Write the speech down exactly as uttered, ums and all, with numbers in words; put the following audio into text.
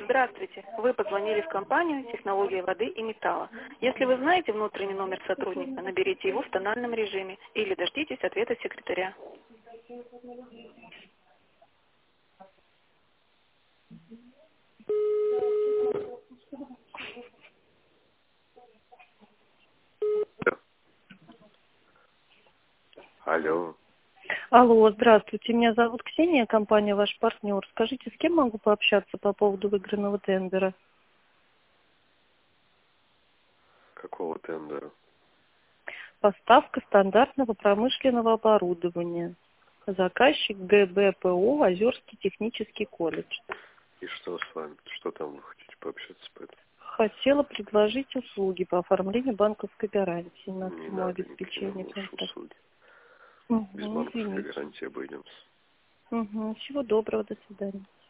Здравствуйте. Вы позвонили в компанию «Технологии воды и металла». Если вы знаете внутренний номер сотрудника, наберите его в тональном режиме или дождитесь ответа секретаря. Алло. Алло, здравствуйте. Меня зовут Ксения, компания «Ваш партнер». Скажите, с кем могу пообщаться по поводу выигранного тендера? Какого тендера? Поставка стандартного промышленного оборудования. Заказчик ГБПО «Озерский технический колледж». И что с вами? Что там вы хотите пообщаться по этому? Хотела предложить услуги по оформлению банковской гарантии на Не сумму надо никакие нам обеспечения ваши контракта. услуги. Без Угу, банковской извините. гарантии обойдемся. Угу. Всего доброго, до свидания.